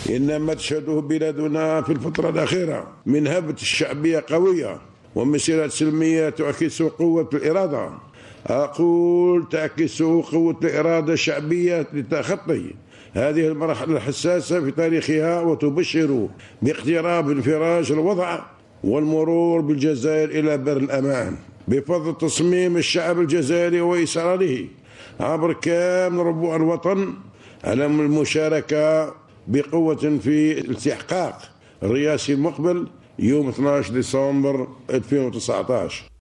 إن ما تشهده بلادنا في الفترة الأخيرة من هبة الشعبية قوية ومسيرات سلمية تعكس قوة الإرادة. أقول تعكس قوة الإرادة الشعبية لتخطي هذه المرحلة الحساسة في تاريخها، وتبشر باقتراب انفراج الوضع والمرور بالجزائر إلى بر الأمان بفضل تصميم الشعب الجزائري وإصراره عبر كامل ربوع الوطن على المشاركة بقوة في الاستحقاق الرئاسي المقبل يوم 12 ديسمبر 2019.